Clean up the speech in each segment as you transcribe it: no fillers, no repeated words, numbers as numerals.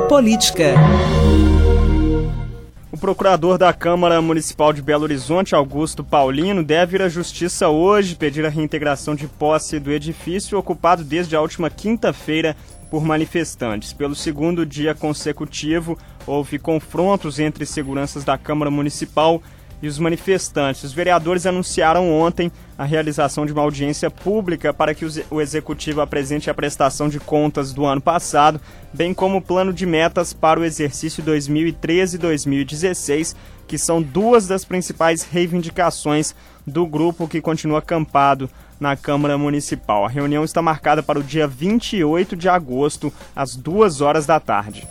Política. O procurador da Câmara Municipal de Belo Horizonte, Augusto Paulino, deve ir à Justiça hoje pedir a reintegração de posse do edifício ocupado desde a última quinta-feira por manifestantes. Pelo segundo dia consecutivo, houve confrontos entre seguranças da Câmara Municipal e os manifestantes. Os vereadores anunciaram ontem a realização de uma audiência pública para que o Executivo apresente a prestação de contas do ano passado, bem como o plano de metas para o exercício 2013 e 2016, que são duas das principais reivindicações do grupo que continua acampado na Câmara Municipal. A reunião está marcada para o dia 28 de agosto, às 2 da tarde.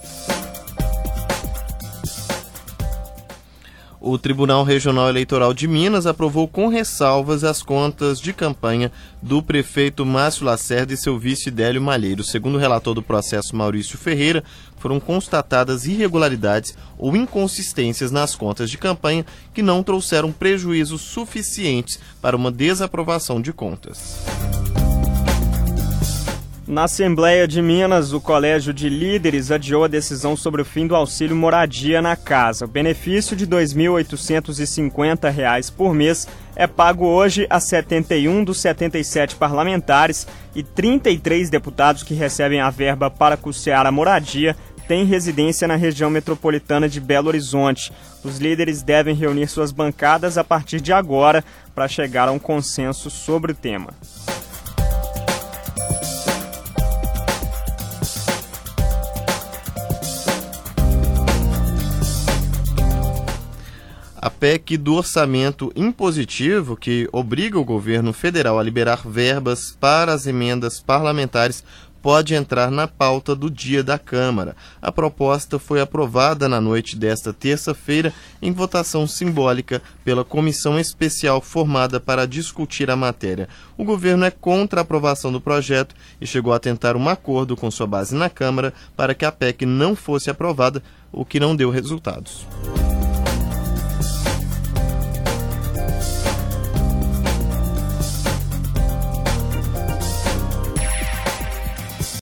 O Tribunal Regional Eleitoral de Minas aprovou com ressalvas as contas de campanha do prefeito Márcio Lacerda e seu vice Délio Malheiro. Segundo o relator do processo, Maurício Ferreira, foram constatadas irregularidades ou inconsistências nas contas de campanha que não trouxeram prejuízos suficientes para uma desaprovação de contas. Na Assembleia de Minas, o Colégio de Líderes adiou a decisão sobre o fim do auxílio moradia na casa. O benefício de R$ 2.850 por mês é pago hoje a 71 dos 77 parlamentares e 33 deputados que recebem a verba para custear a moradia têm residência na região metropolitana de Belo Horizonte. Os líderes devem reunir suas bancadas a partir de agora para chegar a um consenso sobre o tema. A PEC do orçamento impositivo, que obriga o governo federal a liberar verbas para as emendas parlamentares, pode entrar na pauta do dia da Câmara. A proposta foi aprovada na noite desta terça-feira em votação simbólica pela comissão especial formada para discutir a matéria. O governo é contra a aprovação do projeto e chegou a tentar um acordo com sua base na Câmara para que a PEC não fosse aprovada, o que não deu resultados.